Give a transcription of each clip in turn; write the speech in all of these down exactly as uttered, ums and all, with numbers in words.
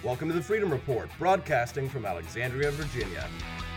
Welcome to the Freedom Report, broadcasting from Alexandria, Virginia.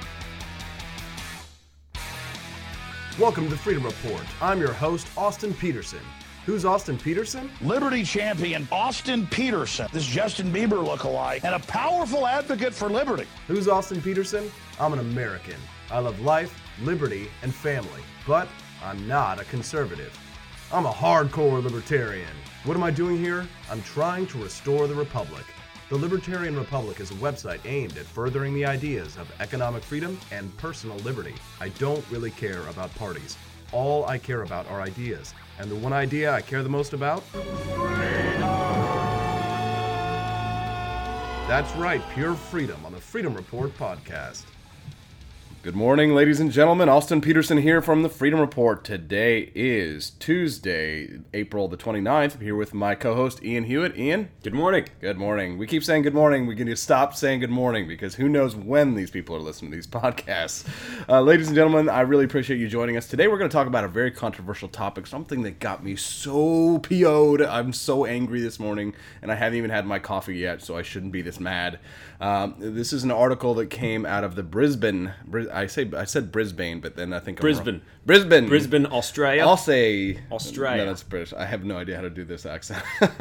Welcome to the Freedom Report. I'm your host, Austin Peterson. Who's Austin Peterson? Liberty champion Austin Peterson, this Justin Bieber lookalike, and a powerful advocate for liberty. Who's Austin Peterson? I'm an American. I love life, liberty, and family, but I'm not a conservative. I'm a hardcore libertarian. What am I doing here? I'm trying to restore the Republic. The Libertarian Republic is a website aimed at furthering the ideas of economic freedom and personal liberty. I don't really care about parties. All I care about are ideas. And the one idea I care the most about? That's right, pure freedom on the Freedom Report podcast. Good morning, ladies and gentlemen. Austin Peterson here from the Freedom Report. Today is Tuesday, April the twenty-ninth. I'm here with my co-host, Ian Hewitt. Ian? Good morning. Good morning. We keep saying good morning. We need to stop saying good morning because who knows when these people are listening to these podcasts. Uh, ladies and gentlemen, I really appreciate you joining us. Today we're going to talk about a very controversial topic, something that got me so P O'd. I'm so angry this morning, and I haven't even had my coffee yet, so I shouldn't be this mad. Um, this is an article that came out of the Brisbane... I say I said Brisbane, but then I think Brisbane. I'm Brisbane. Brisbane, Australia. I'll say Australia. No, that's British. I have no idea how to do this accent.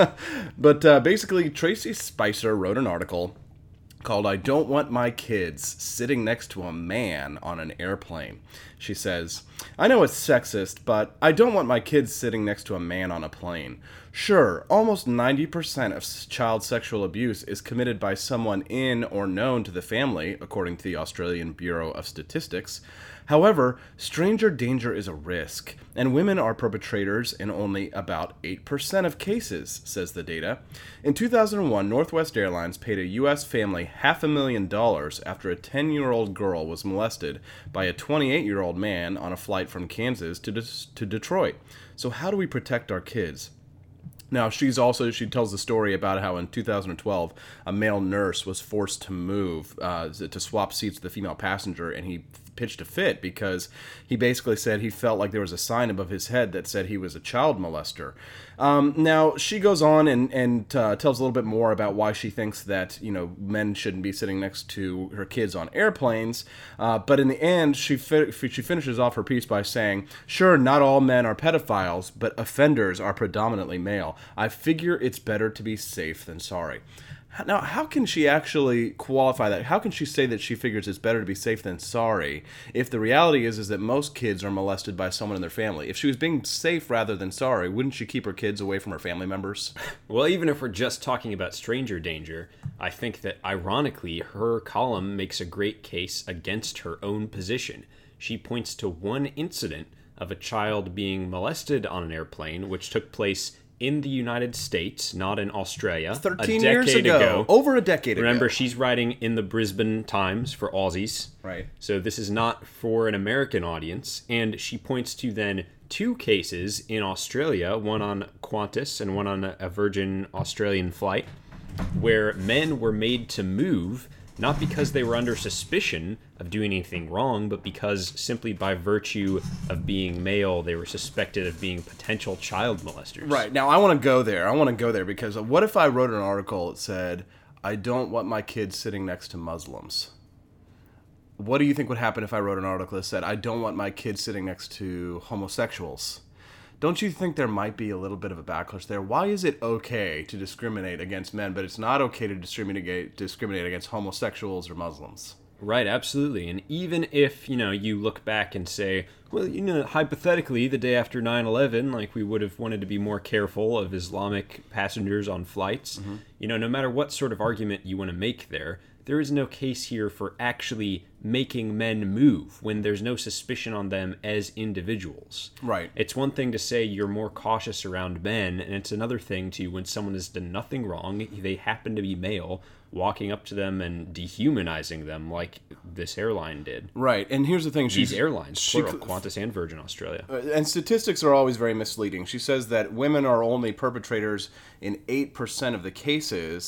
But uh, basically, Tracy Spicer wrote an article called "I Don't Want My Kids Sitting Next to a Man on an Airplane." She says, "I know it's sexist, but I don't want my kids sitting next to a man on a plane. Sure, almost ninety percent of child sexual abuse is committed by someone in or known to the family, according to the Australian Bureau of Statistics. However, stranger danger is a risk, and women are perpetrators in only about eight percent of cases," says the data. In two thousand one, Northwest Airlines paid a U S family half a million dollars after a ten-year-old girl was molested by a twenty-eight-year-old man on a flight from Kansas to, De- to Detroit. So how do we protect our kids? Now, she's also, she tells the story about how in two thousand twelve, a male nurse was forced to move, uh, to swap seats with the female passenger, and he pitched a fit because he basically said he felt like there was a sign above his head that said he was a child molester. Um, now, she goes on and, and uh, tells a little bit more about why she thinks that, you know, men shouldn't be sitting next to her kids on airplanes. Uh, but in the end, she fi- she finishes off her piece by saying, "Sure, not all men are pedophiles, but offenders are predominantly male. I figure it's better to be safe than sorry." Now, how can she actually qualify that? How can she say that she figures it's better to be safe than sorry if the reality is is that most kids are molested by someone in their family? If she was being safe rather than sorry, wouldn't she keep her kids away from her family members? Well, even if we're just talking about stranger danger, I think that ironically, her column makes a great case against her own position. She points to one incident of a child being molested on an airplane, which took place in the United States, not in Australia. Thirteen a years decade ago. ago. Over a decade Remember, ago. Remember, she's writing in the Brisbane Times for Aussies. Right. So this is not for an American audience. And she points to then two cases in Australia, one on Qantas and one on a Virgin Australian flight, where men were made to move not because they were under suspicion of doing anything wrong, but because simply by virtue of being male, they were suspected of being potential child molesters. Right. Now, I want to go there. I want to go there because what if I wrote an article that said, "I don't want my kids sitting next to Muslims"? What do you think would happen if I wrote an article that said, "I don't want my kids sitting next to homosexuals"? Don't you think there might be a little bit of a backlash there? Why is it okay to discriminate against men, but it's not okay to discriminate discriminate against homosexuals or Muslims? Right, absolutely. And even if, you know, you look back and say, well, you know, hypothetically, the day after nine eleven, like, we would have wanted to be more careful of Islamic passengers on flights. Mm-hmm. You know, no matter what sort of argument you want to make there, there is no case here for actually making men move when there's no suspicion on them as individuals. Right. It's one thing to say you're more cautious around men, and it's another thing to, when someone has done nothing wrong, they happen to be male, walking up to them and dehumanizing them like this airline did. Right, and here's the thing. These airlines, she, plural, Qantas and Virgin Australia. And statistics are always very misleading. She says that women are only perpetrators in eight percent of the cases,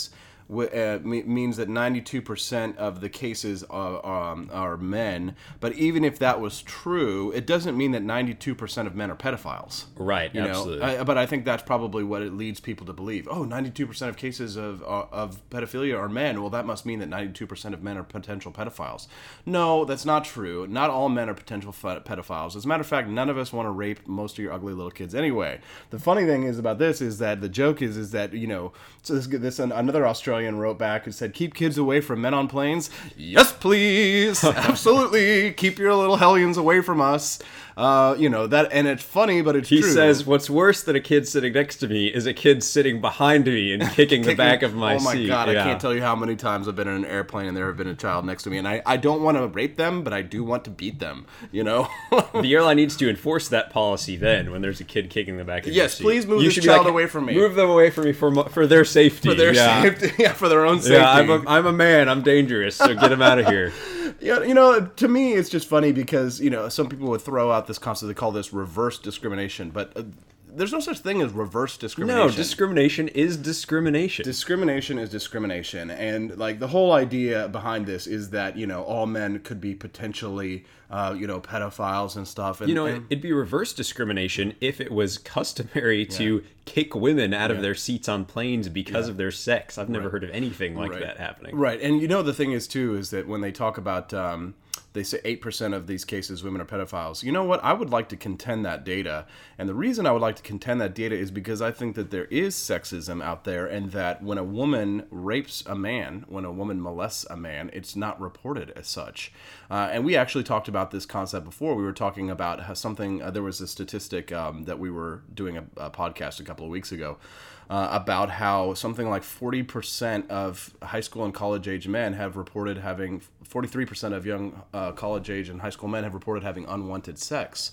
w- uh, me- means that ninety-two percent of the cases are, um, are men. But even if that was true, it doesn't mean that ninety-two percent of men are pedophiles. Right, You know? absolutely. I, but I think that's probably what it leads people to believe. Oh, ninety-two percent of cases of uh, of pedophilia are men. Well, that must mean that ninety-two percent of men are potential pedophiles. No, that's not true. Not all men are potential fe- pedophiles. As a matter of fact, none of us want to rape most of your ugly little kids anyway. The funny thing is about this is that the joke is is that, you know, so this, this another Australian wrote back and said, keep kids away from men on planes. Yes, please. Absolutely. Keep your little hellions away from us. Uh, you know, that, and it's funny, but it's He true. says, what's worse than a kid sitting next to me is a kid sitting behind me and kicking the back of my seat. Oh my seat. God, Yeah. I can't tell you how many times I've been in an airplane and there have been a child next to me, and I, I don't want to rape them, but I do want to beat them, you know? The airline needs to enforce that policy then when there's a kid kicking the back of your Yes, seat. please move You this should be child away from me. Move them away from me for, mo- for their safety. For their yeah. safety, yeah, for their own safety. Yeah, I'm a, I'm a man. I'm dangerous, so get him out of here. Yeah, you know, to me, it's just funny because, you know, some people would throw out this concept, they call this reverse discrimination, but uh, there's no such thing as reverse discrimination. No, discrimination is discrimination. Discrimination is discrimination, and like the whole idea behind this is that, you know, all men could be potentially, uh, you know, pedophiles and stuff. And, You know, and, it'd be reverse discrimination if it was customary to kick women out of their seats on planes because of their sex. I've never heard of anything like Right. that happening. Right, and you know the thing is too is that when they talk about, um, they say eight percent of these cases women are pedophiles. You know what? I would like to contend that data, and the reason I would like to contend that data is because I think that there is sexism out there, and that when a woman rapes a man, when a woman molests a man, it's not reported as such. Uh, and we actually talked about this concept before. We were talking about how something. Uh, there was a statistic um, that we were doing a, a podcast a couple of weeks ago. Uh, about how something like forty percent of high school and college age men have reported having, forty-three percent of young uh, college age and high school men have reported having unwanted sex.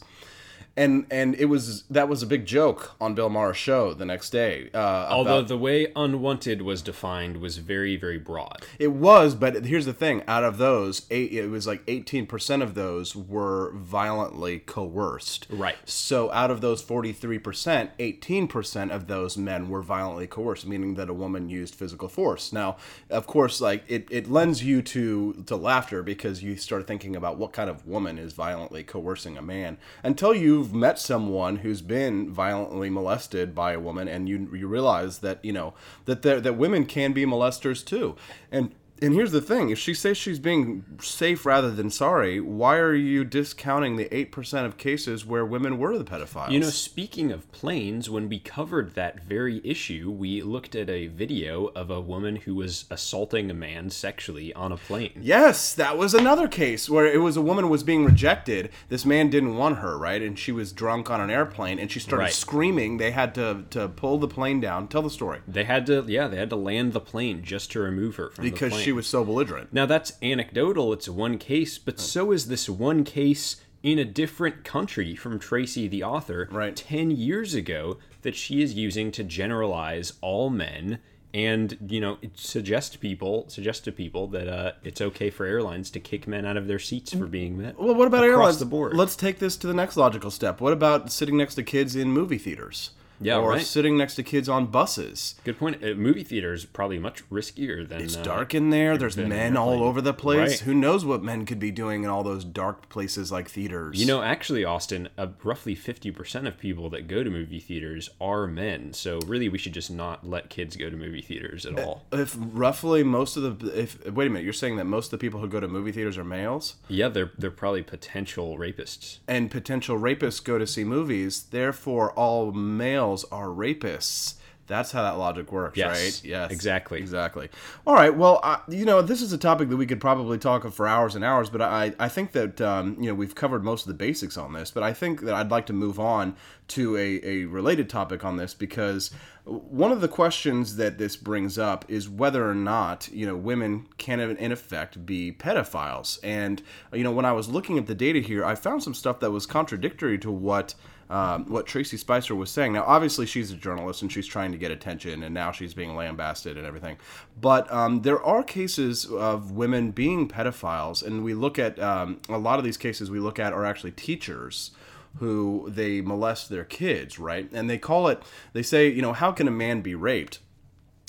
And and it was that was a big joke on Bill Maher's show the next day. Uh, Although about, the way unwanted was defined was very, very broad. it was, but here's the thing: out of those, eight, it was like eighteen percent of those were violently coerced. Right. So out of those forty-three percent, eighteen percent of those men were violently coerced, meaning that a woman used physical force. Now, of course, like it, it lends you to to laughter because you start thinking about what kind of woman is violently coercing a man until you've met someone who's been violently molested by a woman, and you you realize that you know that there, that women can be molesters too. And and here's the thing: if she says she's being safe rather than sorry, why are you discounting the eight percent of cases where women were the pedophiles? You know, speaking of planes, when we covered that very issue, we looked at a video of a woman who was assaulting a man sexually on a plane. Yes, that was another case where it was a woman was being rejected. This man didn't want her, right? And she was drunk on an airplane, and she started Right. screaming. They had to to pull the plane down. Tell the story. They had to, yeah, they had to land the plane just to remove her from the Because plane. she was so belligerent. Now that's anecdotal, it's one case, but so is this one case in a different country from Tracy the author Right. ten years ago that she is using to generalize all men and, you know, suggest to people suggest to people that uh, it's okay for airlines to kick men out of their seats for being men. Well, what about across airlines? the board? Let's take this to the next logical step. What about sitting next to kids in movie theaters? Yeah, or right. sitting next to kids on buses. Good point. Uh, movie theater is probably much riskier than. It's uh, dark in there. There's than an men all airplane. over the place. Right. Who knows what men could be doing in all those dark places like theaters? You know, actually, Austin, uh, roughly fifty percent of people that go to movie theaters are men. So really, we should just not let kids go to movie theaters at all. if roughly most of the if wait a minute, you're saying that most of the people who go to movie theaters are males, Yeah, they're they're probably potential rapists. and potential rapists go to see movies. Therefore, all males are rapists. That's how that logic works, Yes, right? Yes, exactly. exactly. All right. Well, I, you know, this is a topic that we could probably talk of for hours and hours, but I, I think that um, you know we've covered most of the basics on this. But I think that I'd like to move on to a, a related topic on this because one of the questions that this brings up is whether or not you know women can in effect be pedophiles. And you know, when I was looking at the data here, I found some stuff that was contradictory to what. Um, what Tracy Spicer was saying. Now, obviously, she's a journalist and she's trying to get attention, and now she's being lambasted and everything. But um, there are cases of women being pedophiles, and we look at um, a lot of these cases we look at are actually teachers who they molest their kids, right? And they call it, they say, you know, how can a man be raped?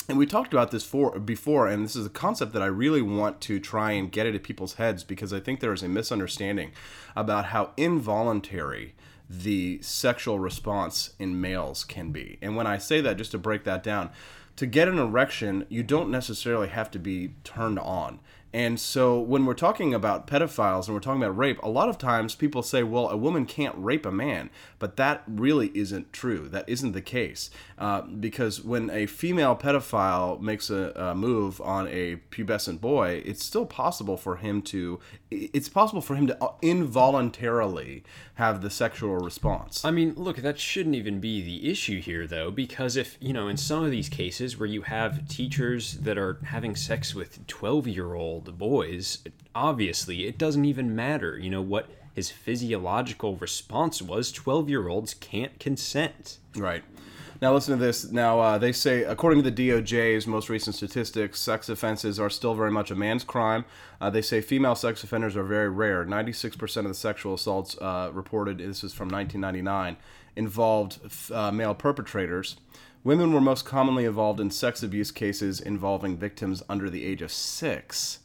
And we talked about this for, before, and this is a concept that I really want to try and get into people's heads, because I think there is a misunderstanding about how involuntary the sexual response in males can be. And when I say that, just to break that down, to get an erection, you don't necessarily have to be turned on. And so when we're talking about pedophiles and we're talking about rape, a lot of times people say, well, a woman can't rape a man. But that really isn't true. That isn't the case. Uh, because when a female pedophile makes a, a move on a pubescent boy, it's still possible for him to, it's possible for him to involuntarily have the sexual response. I mean, look, that shouldn't even be the issue here, though, because if, you know, in some of these cases where you have teachers that are having sex with twelve-year-old boys, obviously it doesn't even matter, you know, what his physiological response was. twelve-year-olds can't consent. Right. Now listen to this. Now uh, they say, according to the D O J's most recent statistics, sex offenses are still very much a man's crime. Uh, they say female sex offenders are very rare. ninety-six percent of the sexual assaults uh, reported, this is from nineteen ninety-nine, involved uh, male perpetrators. Women were most commonly involved in sex abuse cases involving victims under the age of six.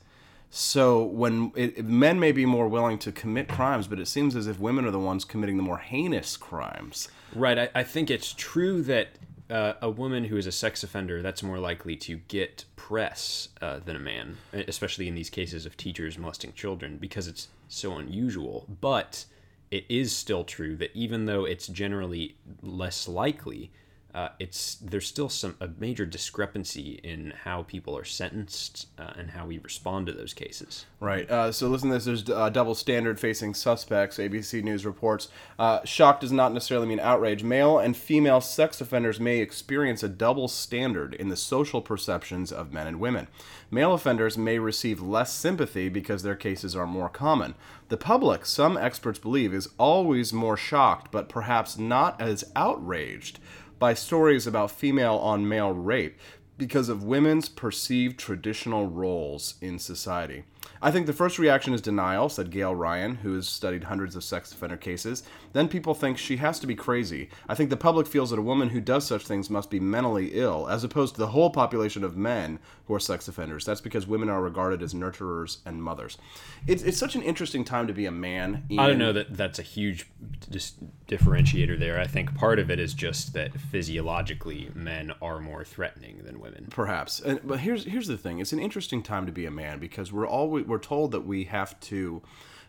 So when it, men may be more willing to commit crimes, but it seems as if women are the ones committing the more heinous crimes. Right. I, I think it's true that uh, a woman who is a sex offender, that's more likely to get press uh, than a man, especially in these cases of teachers molesting children, because it's so unusual. But it is still true that even though it's generally less likely, Uh, it's there's still some a major discrepancy in how people are sentenced uh, and how we respond to those cases. Right. Uh, so listen to this. There's a double standard facing suspects. A B C News reports, uh, shock does not necessarily mean outrage. Male and female sex offenders may experience a double standard in the social perceptions of men and women. Male offenders may receive less sympathy because their cases are more common. The public, some experts believe, is always more shocked, but perhaps not as outraged by stories about female on male rape because of women's perceived traditional roles in society. I think the first reaction is denial, said Gail Ryan, who has studied hundreds of sex offender cases. Then people think she has to be crazy. I think the public feels that a woman who does such things must be mentally ill, as opposed to the whole population of men who are sex offenders. That's because women are regarded as nurturers and mothers. It's, it's such an interesting time to be a man. Ian. I don't know that that's a huge dis- differentiator there. I think part of it is just that physiologically men are more threatening than women. Perhaps. And, but here's here's the thing. It's an interesting time to be a man because we're always we're told that we have to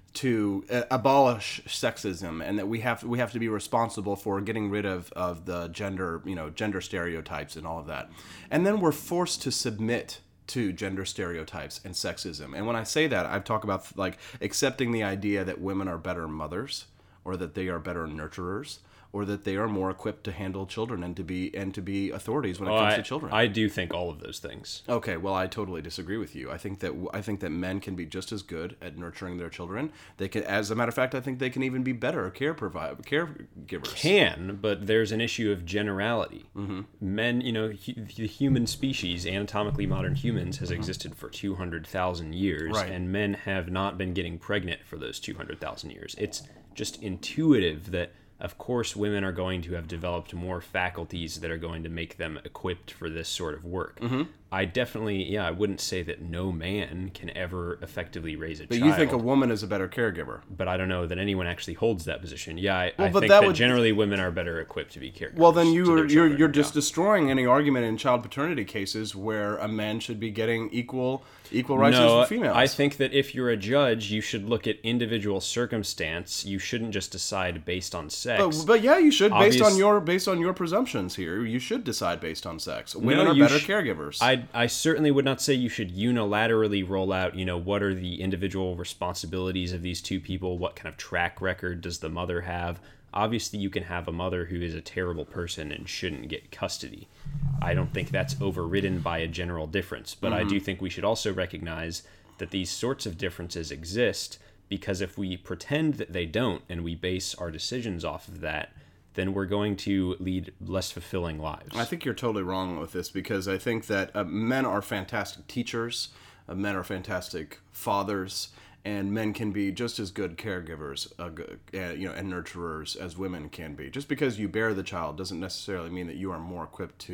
to uh, abolish sexism and that we have we have to be responsible for getting rid of, of the gender, you know, gender stereotypes and all of that. And then we're forced to submit to gender stereotypes and sexism. And when I say that, I talk about like accepting the idea that women are better mothers or that they are better nurturers, or that they are more equipped to handle children and to be and to be authorities when it oh, comes I, to children. I do think all of those things. Okay, well, I totally disagree with you. I think that I think that men can be just as good at nurturing their children. They can, as a matter of fact, I think they can even be better care provide caregivers. Can, but there's an issue of generality. Mm-hmm. Men, you know, hu- the human species, anatomically modern humans, has mm-hmm. existed for two hundred thousand years, right. and men have not been getting pregnant for those two hundred thousand years. It's just intuitive that, of course, women are going to have developed more faculties that are going to make them equipped for this sort of work. Mm-hmm. I definitely, yeah, I wouldn't say that no man can ever effectively raise a but child. But you think a woman is a better caregiver. But I don't know that anyone actually holds that position. Yeah, I, well, I but think that, that would... generally women are better equipped to be caregivers. Well, then you are, you're, you're just yeah. destroying any argument in child paternity cases where a man should be getting equal equal rights no, as females. I think that if you're a judge, you should look at individual circumstance. You shouldn't just decide based on sex. But, but yeah, you should Obvious... based on your based on your presumptions here. You should decide based on sex. Women no, are better sh- caregivers. I I certainly would not say you should unilaterally roll out, you know, what are the individual responsibilities of these two people? What kind of track record does the mother have? Obviously, you can have a mother who is a terrible person and shouldn't get custody. I don't think that's overridden by a general difference, but mm-hmm. I do think we should also recognize that these sorts of differences exist, because if we pretend that they don't and we base our decisions off of that, then we're going to lead less fulfilling lives. I think you're totally wrong with this, because I think that uh, men are fantastic teachers, uh, men are fantastic fathers, and men can be just as good caregivers, uh, uh, you know, and nurturers as women can be. Just because you bear the child doesn't necessarily mean that you are more equipped to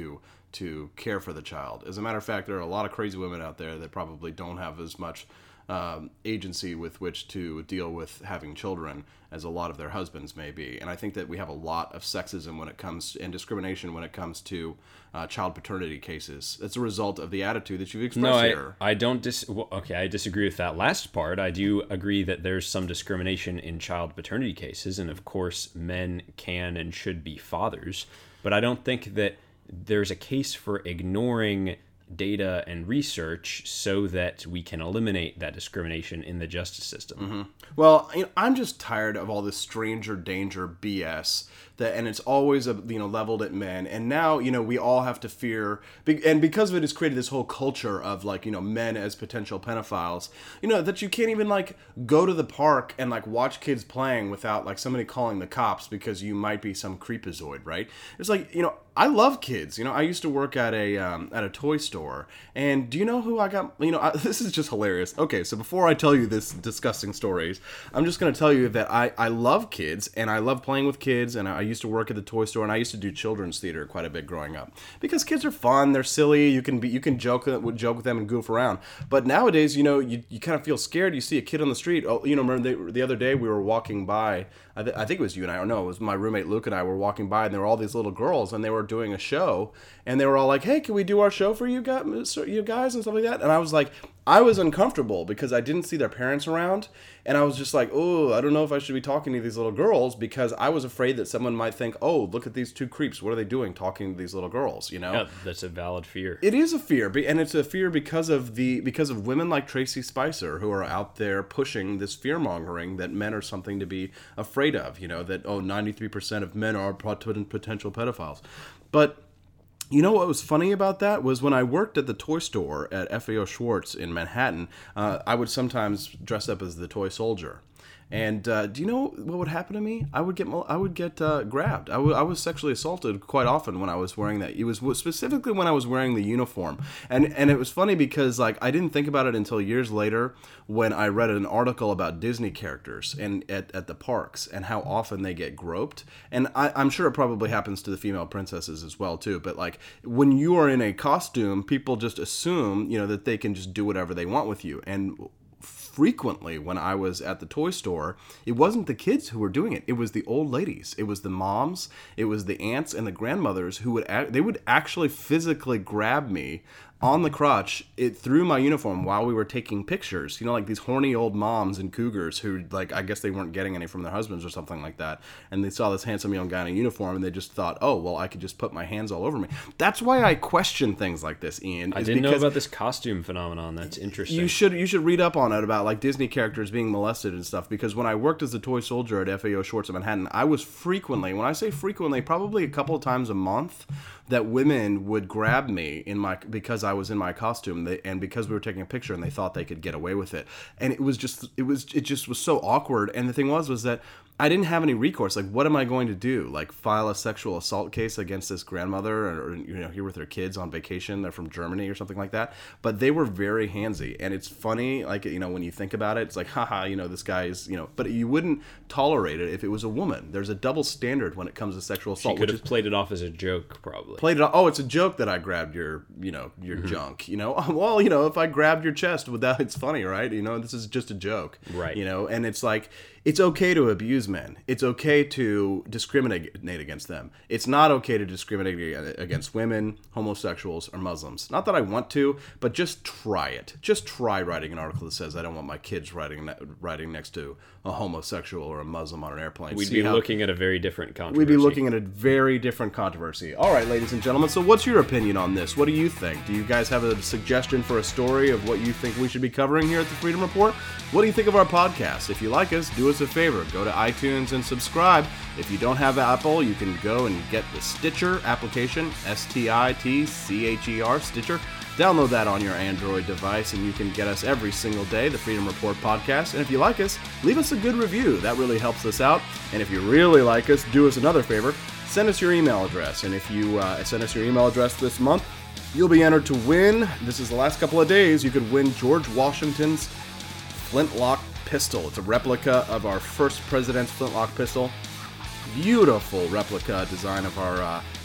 to care for the child. As a matter of fact, there are a lot of crazy women out there that probably don't have as much um, agency with which to deal with having children as a lot of their husbands may be. And I think that we have a lot of sexism when it comes and discrimination when it comes to uh, child paternity cases. It's a result of the attitude that you've expressed no, I, here. I don't dis. Well, okay, I disagree with that last part. I do agree that there's some discrimination in child paternity cases, and of course, men can and should be fathers. But I don't think that there's a case for ignoring data and research so that we can eliminate that discrimination in the justice system. Mm-hmm. Well, you know, I'm just tired of all this stranger danger B S that, and it's always a, you know leveled at men. And now you know we all have to fear, and because of it, it's created this whole culture of like you know men as potential pedophiles. You know that you can't even like go to the park and like watch kids playing without like somebody calling the cops because you might be some creepazoid, right? It's like you know. I love kids. You know, I used to work at a um, at a toy store, and do you know who I got? You know, I, this is just hilarious. Okay, so before I tell you this disgusting stories, I'm just going to tell you that I, I love kids, and I love playing with kids, and I used to work at the toy store, and I used to do children's theater quite a bit growing up because kids are fun, they're silly, you can be you can joke joke with them and goof around. But nowadays, you know, you, you kind of feel scared. You see a kid on the street. Oh, you know, remember the, the other day we were walking by. I, th- I think it was you and I, or no, it was my roommate Luke and I were walking by, and there were all these little girls, and they were doing a show, and they were all like, "Hey, can we do our show for you guys, you guys, and stuff like that?" And I was like, I was uncomfortable because I didn't see their parents around, and I was just like, "Oh, I don't know if I should be talking to these little girls," because I was afraid that someone might think, "Oh, look at these two creeps. What are they doing talking to these little girls?" You know? Yeah, that's a valid fear. It is a fear, and it's a fear because of the because of women like Tracy Spicer who are out there pushing this fear mongering that men are something to be afraid of. You know that oh, ninety-three percent of men are potential pedophiles, but. You know what was funny about that was when I worked at the toy store at F A O Schwartz in Manhattan, uh, I would sometimes dress up as the toy soldier. And uh, do you know what would happen to me? I would get I would get uh, grabbed. I, w- I was sexually assaulted quite often when I was wearing that. It was specifically when I was wearing the uniform. And and it was funny because like I didn't think about it until years later when I read an article about Disney characters and at, at the parks and how often they get groped. And I, I'm sure it probably happens to the female princesses as well too. But like when you are in a costume, people just assume you know that they can just do whatever they want with you. And frequently when I was at the toy store, it wasn't the kids who were doing it. It was the old ladies. It was the moms. It was the aunts and the grandmothers who would, they would actually physically grab me on the crotch it through my uniform while we were taking pictures. You know, like these horny old moms and cougars who, like, I guess they weren't getting any from their husbands or something like that. And they saw this handsome young guy in a uniform and they just thought, oh, well, I could just put my hands all over me. That's why I question things like this, Ian. I didn't know about this costume phenomenon. That's interesting. You should you should read up on it about like Disney characters being molested and stuff, because when I worked as a toy soldier at F A O Schwartz in Manhattan, I was frequently, when I say frequently, probably a couple of times a month, that women would grab me in my because I was in my costume, they, and because we were taking a picture, and they thought they could get away with it, and it was just it was it just was so awkward. And the thing was was that I didn't have any recourse. Like, what am I going to do? Like, file a sexual assault case against this grandmother, or, or you know, here with her kids on vacation? They're from Germany or something like that. But they were very handsy, and it's funny. Like, you know, when you think about it, it's like, haha, you know, this guy is, you know. But you wouldn't tolerate it if it was a woman. There's a double standard when it comes to sexual assault. She could have played it off as a joke, probably. Played it off. Oh, it's a joke that I grabbed your, you know, your mm-hmm. junk. You know, well, you know, if I grabbed your chest, with that, it's funny, right? You know, this is just a joke, right? You know, and it's like. It's okay to abuse men. It's okay to discriminate against them. It's not okay to discriminate against women, homosexuals, or Muslims. Not that I want to, but just try it. Just try writing an article that says, I don't want my kids riding riding next to a homosexual or a Muslim on an airplane. We'd See be how, looking at a very different controversy. We'd be looking at a very different controversy. All right, ladies and gentlemen, so what's your opinion on this? What do you think? Do you guys have a suggestion for a story of what you think we should be covering here at the Freedom Report? What do you think of our podcast? If you like us, do us a favor. Go to iTunes and subscribe. If you don't have Apple, you can go and get the Stitcher application, S T I T C H E R, Stitcher. Download that on your Android device, and you can get us every single day, the Freedom Report podcast. And if you like us, leave us a good review. That really helps us out. And if you really like us, do us another favor. Send us your email address. And if you uh, send us your email address this month, you'll be entered to win. This is the last couple of days. You could win George Washington's Flintlock pistol. It's a replica of our first president's flintlock pistol. Beautiful replica design of our uh,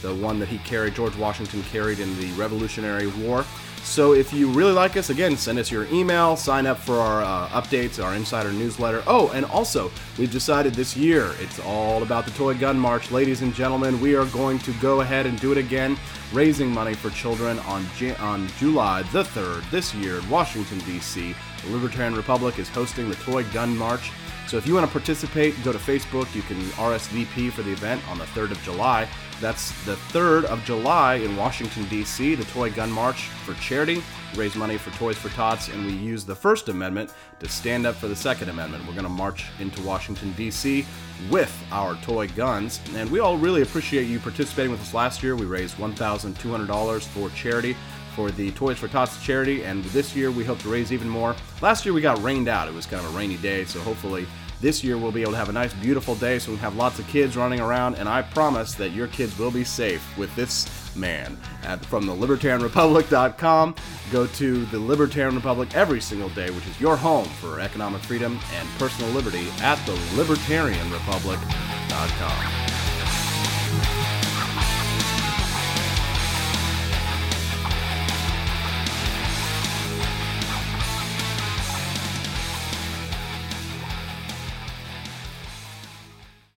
the one that he carried, George Washington carried in the Revolutionary War. So if you really like us, again, send us your email, sign up for our uh, updates, our insider newsletter. Oh, and also, we've decided this year, it's all about the Toy Gun March. Ladies and gentlemen, we are going to go ahead and do it again, raising money for children on, J- on July the third this year in Washington, D C The Libertarian Republic is hosting the Toy Gun March. So if you want to participate, go to Facebook. You can R S V P for the event on the third of July. That's the third of July in Washington, D C, the Toy Gun March for charity. We raise money for Toys for Tots, and we use the First Amendment to stand up for the Second Amendment. We're going to march into Washington, D C with our toy guns, and we all really appreciate you participating with us last year. We raised one thousand two hundred dollars for charity for the Toys for Tots charity, and this year we hope to raise even more. Last year we got rained out. It was kind of a rainy day, so hopefully this year we'll be able to have a nice, beautiful day, so we have lots of kids running around, and I promise that your kids will be safe with this man. At, from the libertarian republic dot com, go to the Libertarian Republic every single day, which is your home for economic freedom and personal liberty at the libertarian republic dot com.